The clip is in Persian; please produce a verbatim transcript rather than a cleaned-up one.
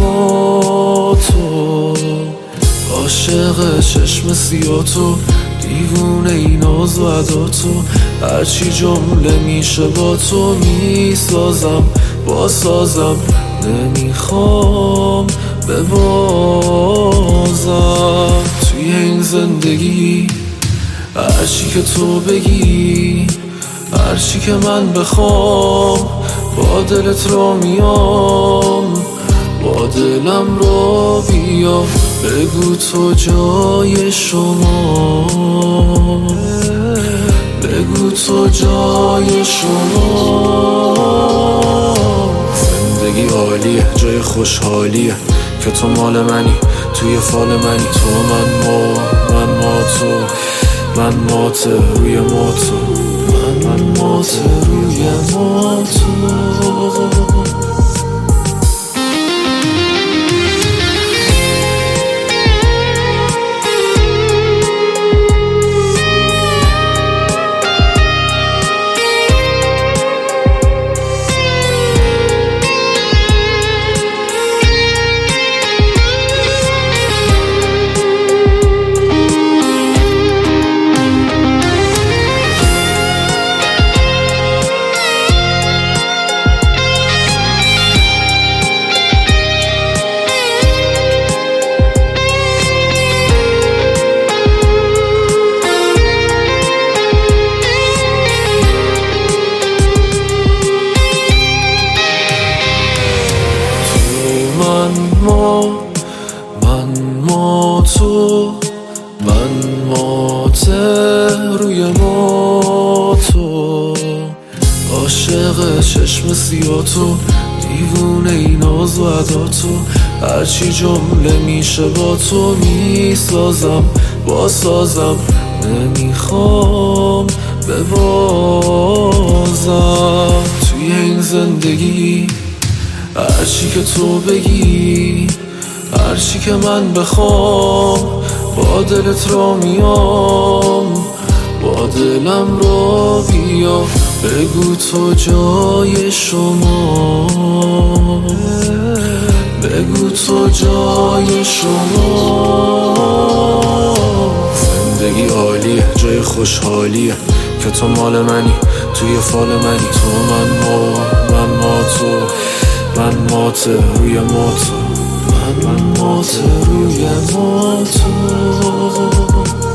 ما تو، عاشق چشم سیاه تو، دیوونه ای ناز و ادا تو، هرچی جمله میشه با تو میسازم، با سازم نمیخوام ببازم. توی این زندگی هرچی که تو بگی، هرچی که من بخوام، با دلت را میام، با دلم را بیا، بگو تو جای شما، بگو تو جای شما. زندگی عالیه، جای خوشحالیه که تو مال منی، توی فال منی. تو من ما، من ما تو، من مات روی ما تو، من من مات روی ما تو. ما من ما تو، من مات روی ما تو، عاشق چشم سیاه تو، دیوونه ای ناز و ادا تو، هرچی جمله میشه با تو میسازم، با سازم نمیخوام ببازم. توی این زندگی هرچی که تو بگی، هرچی که من بخوام، با دلت را میام، با دلم را بیا، بگو تو جای شما، بگو تو جای شما. زندگی عالیه، جای خوشحالیه که تو مال منی، توی فال منی. تو من ما، من ما تو، من مات روی ما تو، من من مات روی ما تو.